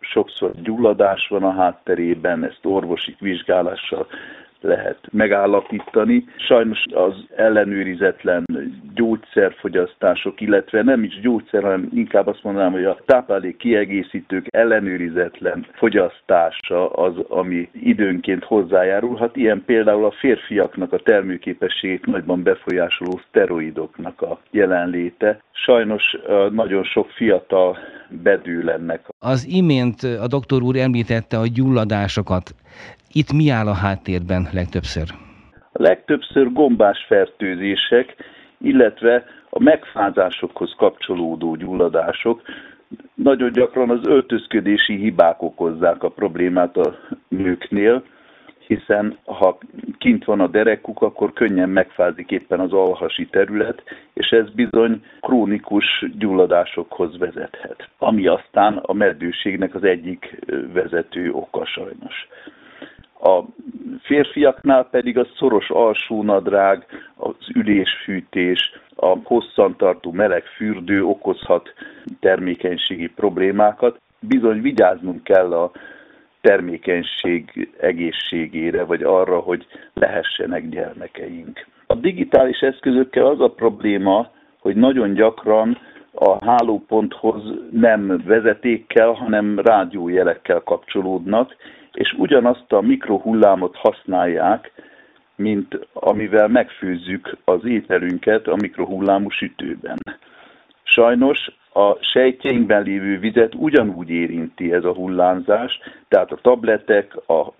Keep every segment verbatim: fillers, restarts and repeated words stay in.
sokszor gyulladás van a hátterében, ezt orvosi vizsgálással lehet megállapítani. Sajnos az ellenőrizetlen gyógyszerfogyasztások, illetve nem is gyógyszer, hanem inkább azt mondanám, hogy a táplálék kiegészítők ellenőrizetlen fogyasztása az, ami időnként hozzájárulhat. Ilyen például a férfiaknak a termőképességét nagyban befolyásoló szteroidoknak a jelenléte. Sajnos nagyon sok fiatal bedől ennek. Az imént a doktor úr említette a gyulladásokat. Itt mi áll a háttérben legtöbbször? A legtöbbször gombás fertőzések, illetve a megfázásokhoz kapcsolódó gyulladások. Nagyon gyakran az öltözködési hibák okozzák a problémát a nőknél, hiszen ha kint van a derekuk, akkor könnyen megfázik éppen az alhasi terület, és ez bizony krónikus gyulladásokhoz vezethet, ami aztán a meddőségnek az egyik vezető oka sajnos. A férfiaknál pedig a szoros alsónadrág, az ülésfűtés, a hosszantartó meleg fürdő okozhat termékenységi problémákat. Bizony vigyáznunk kell a termékenység egészségére, vagy arra, hogy lehessenek gyermekeink. A digitális eszközökkel az a probléma, hogy nagyon gyakran a hálóponthoz nem vezetékkel, hanem rádiójelekkel kapcsolódnak, és ugyanazt a mikrohullámot használják, mint amivel megfőzzük az ételünket a mikrohullámú sütőben. Sajnos a sejtjeinkben lévő vizet ugyanúgy érinti ez a hullámzás, tehát a tabletek, a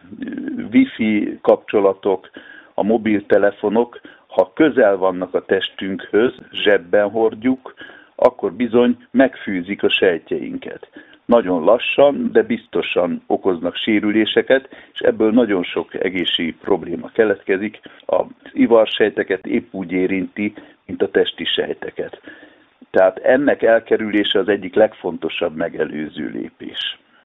wifi kapcsolatok, a mobiltelefonok, ha közel vannak a testünkhöz, zsebben hordjuk, akkor bizony megfűzik a sejtjeinket. Nagyon lassan, de biztosan okoznak sérüléseket, és ebből nagyon sok egészségi probléma keletkezik. Az ivarsejteket épp úgy érinti, mint a testi sejteket. Tehát ennek elkerülése az egyik legfontosabb megelőző lépés.